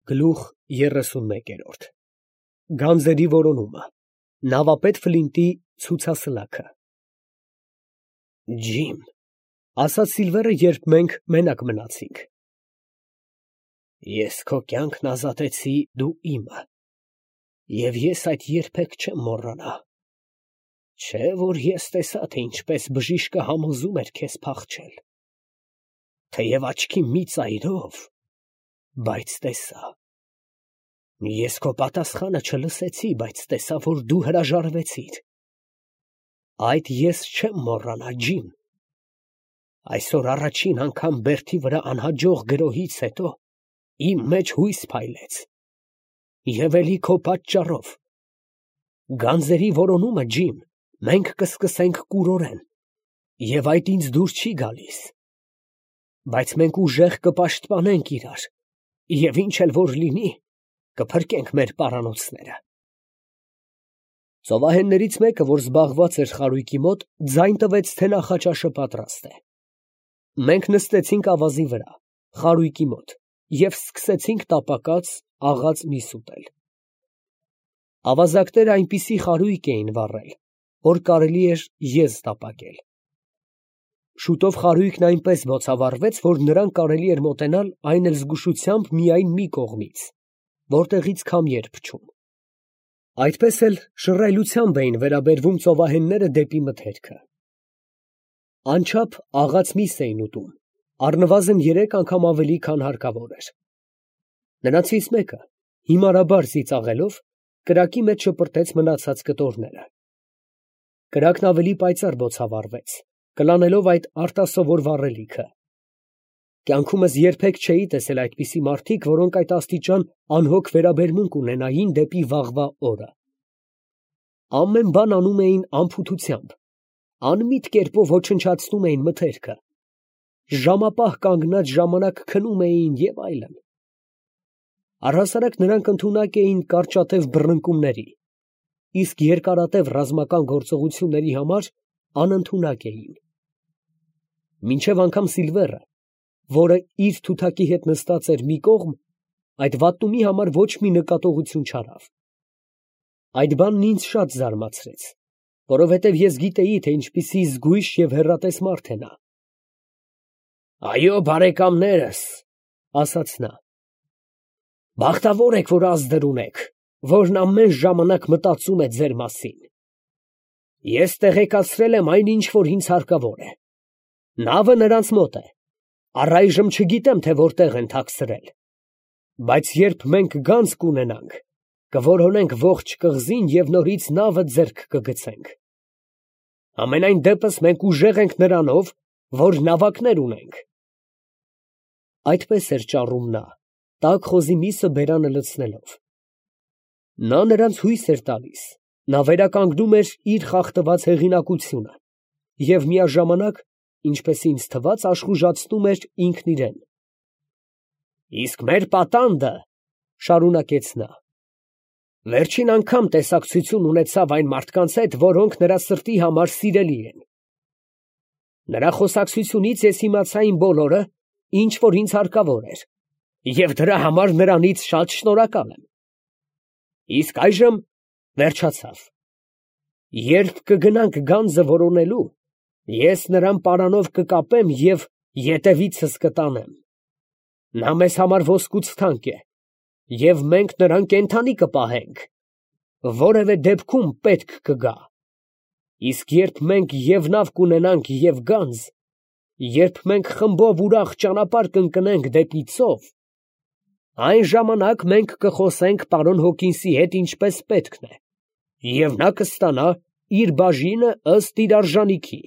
Գլուխ 31 Գանձերի որոնումը Նավապետ Ֆլինտի ցուցասլաքը Ջիմ, ասաց Սիլվերը, երբ մենք մենակ մնացինք, ես քո կյանքն ազատեցի, դու իմը, և ես այդ երբեք չեմ մոռանա, չէ որ ես տեսա, թե ինչպես բժիշկը համոզում էր քեզ փախչել, թեև աչքի մի ծայրով, բայց տեսա, ես քո պատասխանը չլսեցի, բայց տեսա, որ դու հրաժարվեցիր, այդ ես չեմ մոռանա, Ջիմ, այսօր առաջին անգամ բերդի վրա անհաջող գրոհից հետո իմ մեջ հույս փայլեց, և էլի քո պատճառով, գանձերի որոնումը, Ջիմ, մենք կսկսենք կուրորեն, և այդ ինձ դուր չի գալիս, բայց մենք ուժեղ կպաշտպանենք իրար, և ինչ էլ որ լինի, կփրկենք մեր պարանոցները։ Ծովահեններից մեկը, որ զբաղված էր խարույկի մոտ, ձայն տվեց, թե նախաճաշը պատրաստ է։ Մենք նստեցինք ավազի վրա, խարույկի մոտ, և սկսեցինք տապակած, աղած միս ուտել։ Ավազակները այնպիսի խարույկ էին վառել, որ կարելի էր եզ տապակել։ Շուտով խարույկն այնպես բոցավառվեց, որ նրան կարելի էր մոտենալ այն էլ զգուշությամբ միայն մի կողմից, որտեղից քամի էր փչում։ Այդպես էլ շռայլությամբ էին վերաբերվում ծովահենները դեպի մթերքը։ Անչափ աղած միս էին ուտում, առնվազն 3 անգամ ավելի, քան հարկավոր էր։ Նրանցից մեկը, հիմարաբար ծիծաղելով, կրակի մեջ շպրտեց մնացած կտորները։ Կրակն ավելի պայծառ բոցավառվեց, կլանելով այդ արտասովոր վառելիքը։ Կյանքումս երբեք չէի տեսել այդպիսի մարդիկ, որոնք այդ աստիճան անհոգ վերաբերմունք ունենային դեպի վաղվա օրը։ Ամեն բան անում էին անփութությամբ, անմիտ կերպով ոչնչացնում էին մթերքը, ժամապահ կանգնած ժամանակ քնում էին և այլն։ Առհասարակ նրանք ընդունակ էին կարճատև բռնկումների, իսկ երկարատև ռազմական գործողությունների համար անընդունակ էին։ Մինչև անգամ Սիլվերը, որը իր թութակի հետ նստած էր մի կողմ, այդ վատտումի համար ոչ մի նկատողություն չարավ։ Այդ բանն ինձ շատ զարմացրեց, որովհետև ես գիտեի, թե ինչպիսի զգույշ և հեռատես մարդ է նա։ «Այո, բարեկամներս», ասաց նա, «բախտավոր եք, որ ազդր ունեք, որն ամեն ժամանակ մտածում է ձեր մասին։ Ես տեղեկացրել եմ այն, ինչ որ ինձ հարկավոր է։ Նավը նրանց մոտ է, առայժմ չգիտեմ, թե որտեղ են թաքցրել, բայց երբ մենք գանձ կունենանք, կորոնենք ողջ կղզին և նորից նավը ձեռք կգցենք։ Համենայն դեպս մենք ուժեղ ենք նրանով, որ նավակներ ունենք»։ Այդպես էր ճառում նա, տաք խոզի միսը բերանը լցնելով։ Նա նրանց հույս էր տալիս, նա վերականգնում էր իր խախտված հեղինակությունը և միաժամանակ, ինչպես ինձ թվաց, աշխուժացնում էր ինքն իրեն։ «Իսկ մեր պատանդը, ֊ շարունակեց նա, ֊ վերջին անգամ տեսակցություն ունեցավ այն մարդկանց հետ, որոնք նրա սրտի համար սիրելի են։ Նրա խոսակցությունից ես իմացա այն բոլորը, ինչ որ ինձ հարկավոր էր, և դրա համար նրանից շատ շնորհակալ եմ։ Իսկ այժմ վերջացավ։ Երբ կգնանք գանձը որոնելու, ես նրան պարանով կկապեմ և ետևիցս կտանեմ։ Նա մեզ համար ոսկուց թանկ է, և մենք նրան կենդանի կպահենք, որևէ դեպքում պետք կգա։ Իսկ երբ մենք և նավ կունենանք, և գանձ, երբ մենք խմբով ուրախ ճանապարհ կընկնենք դեպի ծով, այն ժամանակ մենք կխոսենք պարոն Հոկինսի հետ ինչպես պետքն է, և նա կստանա իր բաժինը ըստ իր արժանիքի։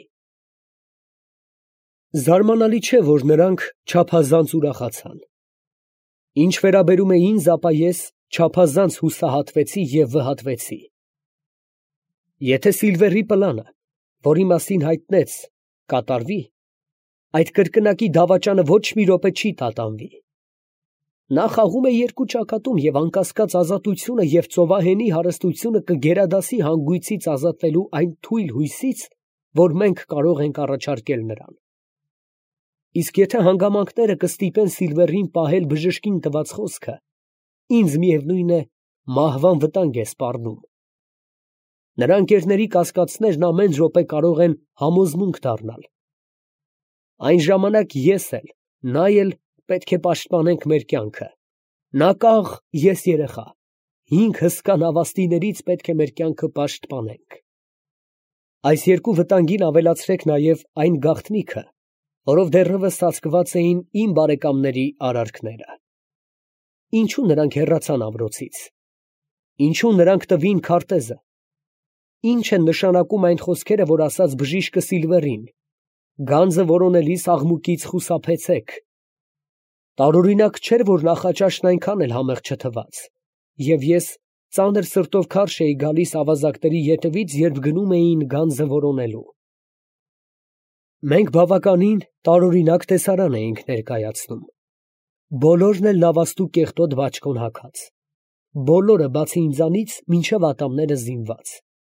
Զարմանալի չէ, որ նրանք չափազանց ուրախացան։ Ինչ վերաբերում է ինձ, ապա ես չափազանց հուսահատվեցի և վհատվեցի։ Եթե Սիլվերի պլանը, որի մասին հայտնեց, կատարվի, այդ կրկնակի դավաճանը ոչ մի րոպե չի տատանվի։ Նա խաղում է երկու ճակատում և անկասկած ազատությունը և ծովահենի հարստությունը կգերադասի հանգույցից ազատվելու այն թույլ հույսից, որ մենք կարող ենք առաջարկել նրան։ Իսկ եթե հանգամանքները կստիպեն Սիլվերին պահել բժշկին տված խոսքը, ինձ միևնույն է, մահվան վտանգ է սպառնում։ Նրա ընկերների կասկածներն ամեն րոպե կարող են համոզմունք դառնալ։ Այն ժամանակ ես էլ, նա էլ պետք է պաշտպանենք մեր կյանքը։ Նա կաղ, ես երեխա։ 5 հսկա նավաստիներից պետք է մեր կյանքը պաշտպանենք։ Այս երկու վտանգին ավելացրեք նաև այն գաղտնիքը, որով դեռևս ծածկված էին իմ բարեկամների արարքները։ Ինչու նրանք հեռացան ամրոցից։ Ինչու նրանք տվին քարտեզը։ Ինչ են նշանակում այն խոսքերը, որ ասաց բժիշկը Սիլվերին. գանձը որոնելիս աղմուկից խուսափեցեք։ Տարօրինակ չէր, որ նախաճաշն այնքան էլ համեղ չթվաց, և ես ծանր սրտով քարշ էի գալիս ավազակների ետևից, երբ գնում էին գանձը որոնելու։ Մենք բավականին տարօրինակ տեսարան էինք ներկայացնում։ Բոլորն էլ լավաստու կեղտոտ բաճկոն հագած։ Բոլորը բացի ինձանից մինչև ատամները զինված։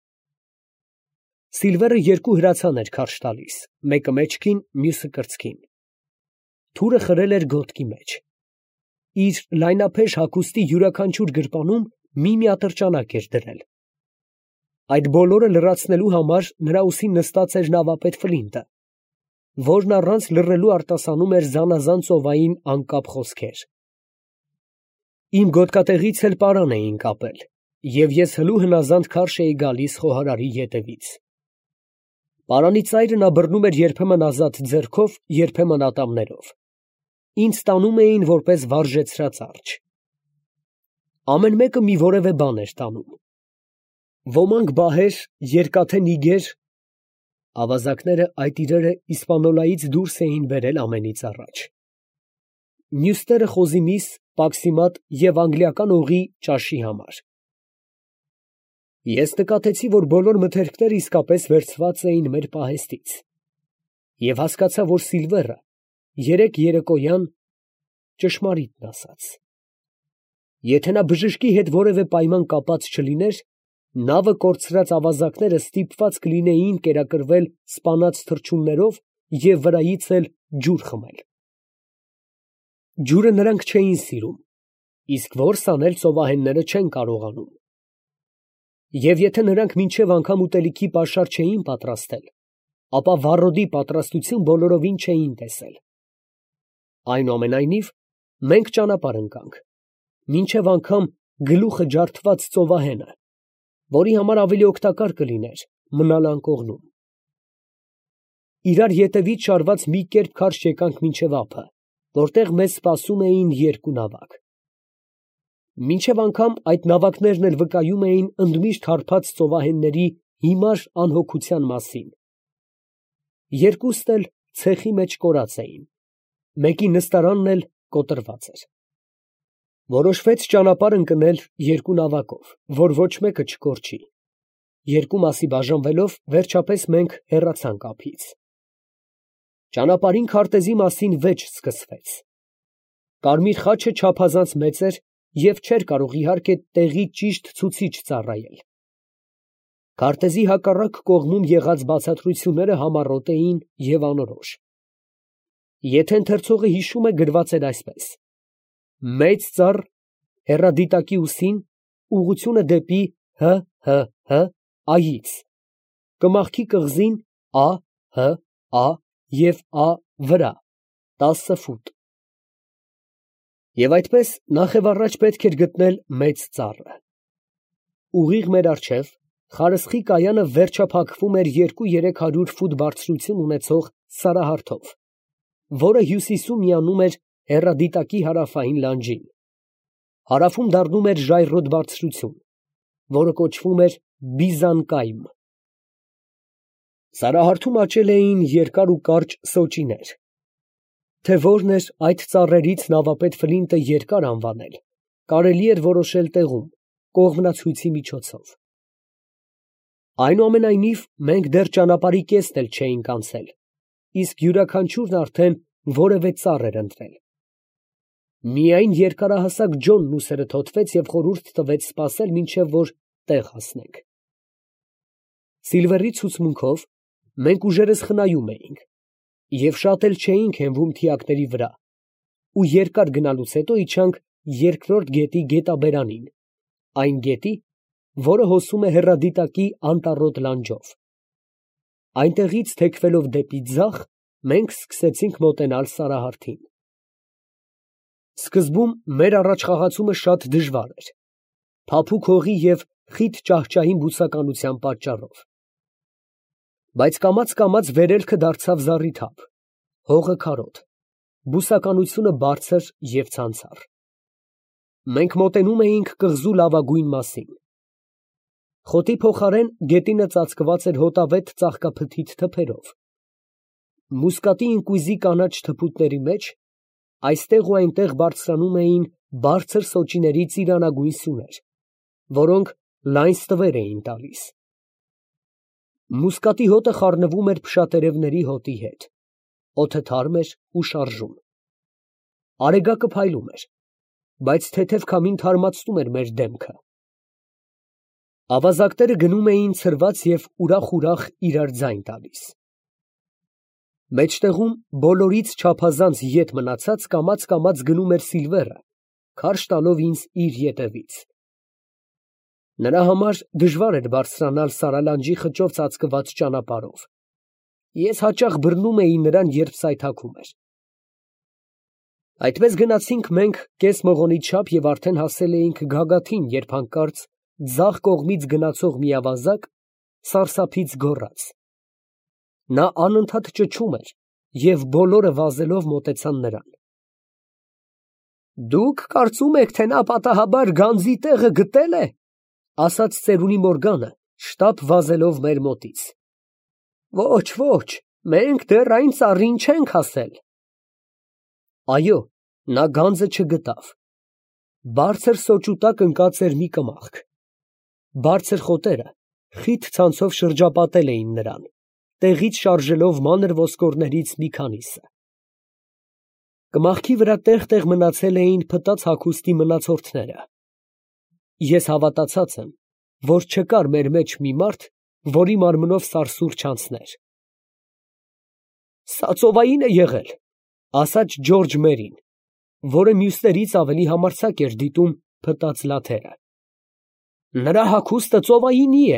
Սիլվերը 2 հրացան էր քարշ տալիս, մեկը մեջքին, մյուսը կրծքին։ Թուրը խրել էր գոտկի մեջ։ Իր լայնափեշ հագուստի յուրաքանչյուր գրպանում մի ատրճանակ էր դրել։ Այդ բոլորը լրացնելու համար նրա ուսին նստած էր նավապետ Ֆլինտը, որն առանց լռելու արտասանում էր զանազան ծովային անկապ խոսքեր։ Իմ գոտկատեղից էլ պարան էին կապել, և ես հլու հնազանդ քարշ էի գալիս խոհարարի ետևից։ Պարանի ծայրը նա բռնում էր երբեմն ազատ ձեռքով, երբեմն ատամներով։ Ինձ տանում էին որպես վարժեցրած արջը։ Ամեն մեկը մի որևէ բան էր տանում։ Ոմանք բահեր, երկաթե նիգեր, ավազակները այդ իրերը իսպանոլայից դուրս էին բերել ամենից առաջ։ Մյուսները խոզի միս, պաքսիմատ և անգլիական օղի ճաշի համար։ Ես նկատեցի, որ բոլոր մթերքները իսկապես վերցված էին մեր պահեստից, և հասկացա, որ Սիլվերը երեկ երեկոյան ճշմարիտն ասաց։ Եթե նա բժշկի հետ որևէ պայման կապած չլիներ, նավը կորցրած ավազակները ստիպված կլինեին կերակրվել սպանած թռչուններով և վրայից էլ ջուր խմել։ Ջուրը նրանք չէին սիրում, իսկ որս անել ծովահենները չեն կարողանում։ Եվ եթե նրանք մինչև անգամ ուտելիքի պաշար չէին պատրաստել, ապա վառոդի պատրաստություն բոլորովին չէին տեսել։ Այնուամենայնիվ, մենք ճանապարհ ընկանք, մինչև անգամ գլուխը ջարդված ծովահենը, որի համար ավելի օգտակար կլիներ մնալ անկողնում։ Իրար ետևից շարված մի կերպ քարշ եկանք մինչև ափը, որտեղ մեզ սպասում էին 2 նավակ։ Մինչև անգամ այդ նավակներն էլ վկայում էին ընդմիշտ հարբած ծովահենների հիմար անհոգության մասին։ Երկուստ էլ ցեխի մեջ կորած էին, մեկի նստարանն էլ կոտրված էր։ Որոշվեց ճանապարհ ընկնել 2 նավակով, որ ոչ մեկը չկորչի։ 2 մասի բաժանվելով, վերջապես մենք հեռացանք ափից։ Ճանապարհին քարտեզի մասին վեճ սկսվեց։ Կարմիր խաչը չափազանց մեծ էր և չէր կարող իհարկե տեղի ճիշտ ցուցիչ ծառայել։ Քարտեզի հակառակ կողմում եղած բացատրությունները համառոտ էին և անորոշ։ Եթե ընթերցողը հիշում է, գրված էր այսպես. մեծ ծառ, հեռադիտակի ուսին, ուղղությունը դեպի ՀՀՀ այից, կմախքի կղզին Ա, Հ, Ա և Ա վրա 10 ֆուտ։ Եվ այդպես նախևառաջ պետք էր գտնել մեծ ծառը։ Ուղիղ մեր առջև խարսխի կայանը վերջափակվում էր 200-300 ֆուտ բարձրություն ունեցող սարահարթով, որը հյուսիսում միանում էր հեռադիտակի հարավային լանջին։ Հարավում դառնում էր ժայռոտ բարձրություն, որը կոչվում էր Բիզանկայմ։ Սարահարթում աճել էին երկար ու կարճ սոճիներ։ Թե որն էր այդ ծառերից նավապետ Ֆլինտը երկար անվանել, կարելի էր որոշել տեղում, կողմնացույցի միջոցով։ Այնուամենայնիվ, մենք դեռ ճանապարհի կեսն էլ չէինք անցել, իսկ յուրաքանչյուրն արդեն որևէ ծառ էր ընտրել։ Միայն երկարահասակ Ջոնն ուսերը թոթվեց և խորհուրդ տվեց սպասել, մինչև որ տեղ հասնենք։ Սիլվերի ցուցմունքով մենք ուժերս խնայում էինք և շատ էլ չէինք հենվում թիակների վրա, ու երկար գնալուց հետո իջանք երկրորդ գետի գետաբերանին, այն գետի, որը հոսում է հեռադիտակի անտառոտ լանջով։ Այնտեղից թեքվելով դեպի ձախ, մենք սկսեցինք մոտենալ Սարահարթին։ Սկզբում մեր առաջխաղացումը շատ դժվար էր, փափուկ հողի և խիտ ճահճային բուսականության պատճառով։ Բայց կամաց վերելքը դարձավ զառիթափ, հողը քարոտ, բուսականությունը բարձր և ցանցառ։ Մենք մոտենում էինք կղզու լավագույն մասին։ Խոտի փոխարեն գետինը ծածկված էր հոտավետ ծաղկափթիթ թփերով։ Մուսկատի ընկույզի կանաչ թփուտների մեջ այստեղ ու այնտեղ բարձրանում էին բարձր սոճիների ծիրանագույն սյուներ, որոնք լայն ստվեր էին տալիս։ Մուսկատի հոտը խառնվում էր փշատերևների հոտի հետ, օդը թարմ էր ու շարժուն։ Արեգակը փայլում էր, բայց թեթև քամին թարմացնում էր մեր դեմքը։ Ավազակները գնում էին ցրված և ուրախ իրար ձայն տալիս։ Մեջտեղում բոլորից չափազանց ետ մնացած կամաց գնում էր Սիլվերը, քարշ տալով ինձ իր ետևից։ Նրա համար դժվար էր բարձրանալ Սարալանջի խճով ծածկված ճանապարհով։ Ես հաճախ բռնում էի նրան, երբ սայթաքում էր։ Այդպես գնացինք մենք կես մղոնի չափ և արդեն հասել էինք գագաթին, երբ հանկարծ ձախ կողմից գնացող մի ավազակ սարսափից գոռաց։ Նա անընդհատ ճչում էր և բոլորը վազելով մոտեցան նրան։ Դուք կարծում եք, թե նա պատահաբար գանձի տեղը գտել է, ասաց ծերունի Մորգանը, շտապ վազելով մեր մոտից։ Ոչ, մենք դեռ այն ծառին չենք հասել։ Այո, նա գանձը չգտավ։ Բարձր սոճու տակ ընկած էր մի կմախք։ Բարձր խոտերը խիտ ցանցով շրջապատել էին նրան, տեղից շարժելով մանր ոսկորներից մի քանիսը։ Կմախքի վրա տեղ մնացել էին փտած հագուստի մնացորդները։ Ես հավատացած եմ, որ չկար մեր մեջ մի մարդ, որի մարմնով սարսուռ չանցներ։ Սա ծովային է եղել, ասաց Ջորջ Մերին, որը մյուսներից ավելի համարձակ էր դիտում փտած լաթերը։ Նրա հագուստը ծովայինի է։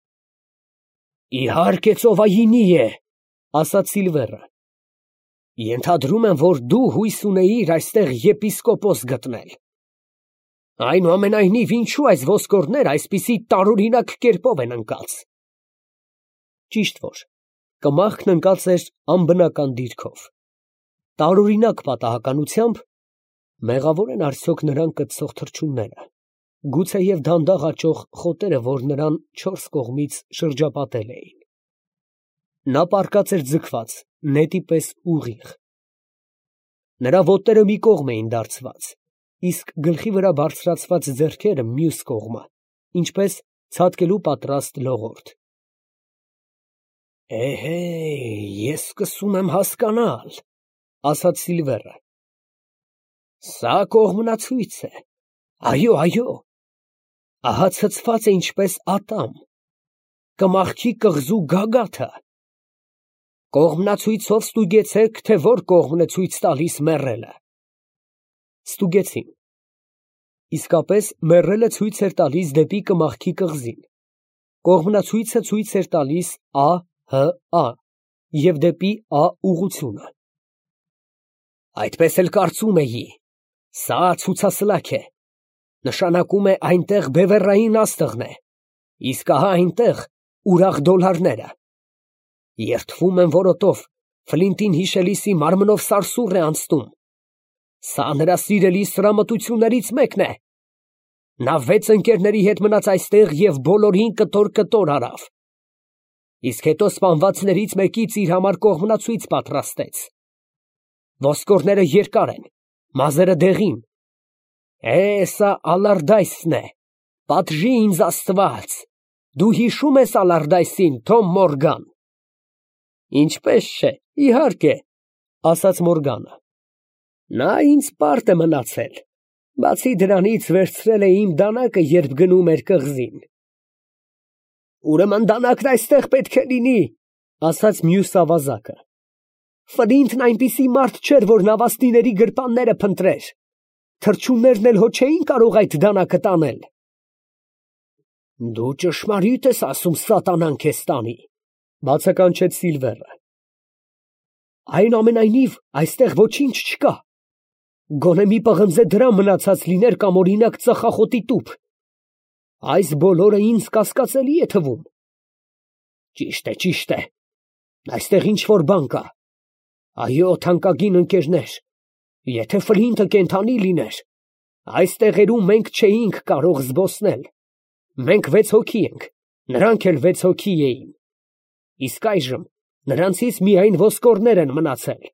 Իհարկե ծովայինի է, ասաց Սիլվերը։ Ենթադրում եմ, որ դու հույս ունեիր այստեղ եպիսկոպոս գտնել։ Այնուամենայնիվ, ինչու այս ոսկորները այսպիսի տարօրինակ կերպով են ընկած։ Ճիշտ որ, կմախքն ընկած էր անբնական դիրքով։ Տարօրինակ պատահականությամբ, մեղավոր են արդյոք նրան կծող թռչունները, գուցեև դանդաղ աճող խոտերը, որ նրան չորս կողմից շրջապատել էին։ Նա պառկած էր ձգված, նետի պես ուղիղ։ Նրա ոտները մի կողմ էին դարձված, իսկ գլխի վրա բարձրացված ձեռքերը մյուս կողմը, ինչպես ցատկելու պատրաստ լողորդ։ Ես սկսում եմ հասկանալ, ասաց Սիլվերը։ Սա կողմնացույց է։ Այո, ահա ցցված է ինչպես ատամ, կմախքի կղզու գագաթը։ Կողմնացույցով ստուգեցեք, թե որ կողմն է ցույց տալիս մեռելը։ Ստուգեցին։ Իսկապես մեռելը ցույց էր տալիս դեպի կմախքի կղզին։ Կողմնացույցը ցույց էր տալիս ԱՀԱ և դեպի Ա ուղղությունը։ Այդպես էլ կարծում էի։ Սա ցուցասլաք է։ Նշանակում է այնտեղ բևեռային աստղն է, իսկ ահա այնտեղ ուրախ դոլարները։ Երդվում եմ որոտով, Ֆլինտին հիշելիսի մարմնով սարսուռ է անցնում։ Սա նրա սիրելի սրամտություններից մեկն է։ Նա 6 ընկերների հետ մնաց այստեղ և բոլորին կտոր արավ։ Իսկ հետո սպանվածներից մեկից իր համար կողմնացույց պատրաստեց։ Ոսկորները երկար են, մազերը դեղին։ Սա Ալարդայսն է։ Պատժի ինձ Աստված։ Դու հիշո՞ւմ ես Ալարդայսին, Թոմ Մորգան։ Ինչպես չէ, իհարկե, ասաց Մորգանը։ Նա ինձ պարտ է մնացել։ Բացի դրանից վերցրել է իմ դանակը, երբ գնում էր կղզին։ Ուրեմն դանակն այստեղ պետք է լինի, ասաց մյուս ավազակը։ Ֆլինտն այնպիսի մարդ չէր, որ նավաստիների գրպանները փնտրեր։ Թռչուններն էլ հո չէին կարող այդ դանակը տանել։ Դու ճշմարիտ ես ասում, սատանան քեզ տանի, բացականչեց Սիլվերը։ Այնուամենայնիվ, այստեղ ոչինչ չկա։ Գոնե մի պղնձե դրամ մնացած լիներ կամ օրինակ ծխախոտի տուփ։ Այս բոլորը ինձ կասկածելի է թվում։ Ճիշտ է։ Այստեղ ինչ որ բան կա։ Այո, թանկագին ընկերներ, եթե Ֆլինտը կենդանի լիներ, այս տեղերում մենք չէինք կարող զբոսնել։ Մենք 6 հոգի ենք, նրանք էլ 6 հոգի էին։ Իսկ այժմ նրանցից միայն ոսկորներ են մնացել։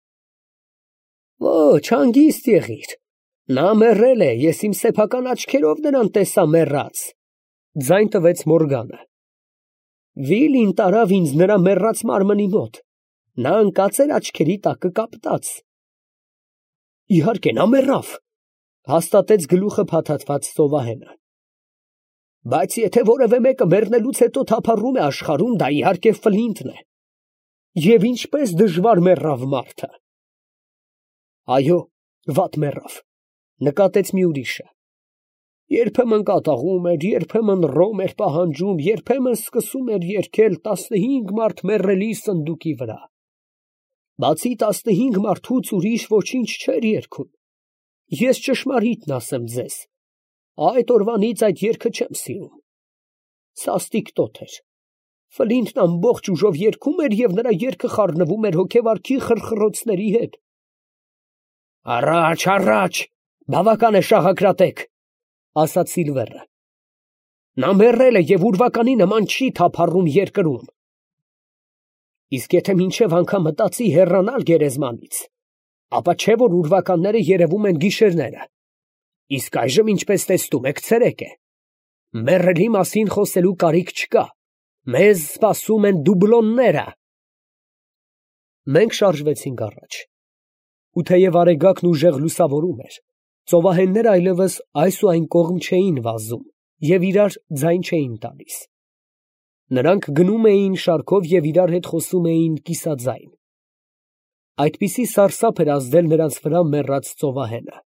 Ոչ, հանգիստ եղիր։ Նա մեռել է, ես իմ սեփական աչքերով նրան տեսա մեռած։ Ձայն տվեց Մորգանը։ Վիլին տարավ ինձ նրա մեռած մարմնի մոտ։ Նա ընկած էր աչքերի տակը կապտած։ Իհարկե, նա մեռավ, հաստատեց գլուխը փաթաթված ծովահենը։ Բայց եթե որևէ մեկը մեռնելուց հետո թափառում է աշխարհում, դա իհարկե Ֆլինտն է։ Եվ ինչպես դժվար մեռավ մարդը։ Այո, վատ մեռավ, նկատեց մի ուրիշը։ Երբեմն կատաղում էր, երբեմն ռոմ էր պահանջում, երբեմն սկսում էր երգել 15 մարդ մեռելի սնդուկի վրա։ Բացի 15 մարդուց ուրիշ ոչինչ չէր երգում։ Ես ճշմարիտն ասեմ ձեզ, այդ օրվանից այդ երգը չեմ սիրում։ Սաստիկ տոթ էր։ Ֆլինտն ամբողջ ուժով երգում էր և նրա երգը խառնվում էր հոգեվարքի խրխրոցների հետ։ Առաջ, բավական է շաղակրատեք, ասաց Սիլվերը։ Նա մեռել է և ուրվականի նման չի թափառում երկրում։ Իսկ եթե մինչև անգամ մտածի հեռանալ գերեզմանից, ապա չէ որ ուրվականները երևում են գիշերները։ Իսկ այժմ, ինչպես տեսնում եք, ցերեկ է։ Մեռելի մասին խոսելու կարիք չկա։ Մեզ սպասում են դուբլոնները։ Մենք շարժվեցինք առաջ։ Ու թեև արեգակն ուժեղ լուսավորում էր, ծովահենները այլևս այս ու այն կողմ չէին վազում և իրար ձայն չէին տալիս։ Նրանք գնում էին շարքով և իրար հետ խոսում էին կիսաձայն։ Այդպիսի սարսափ էր ազդել նրանց վրա մեռած ծովահենը։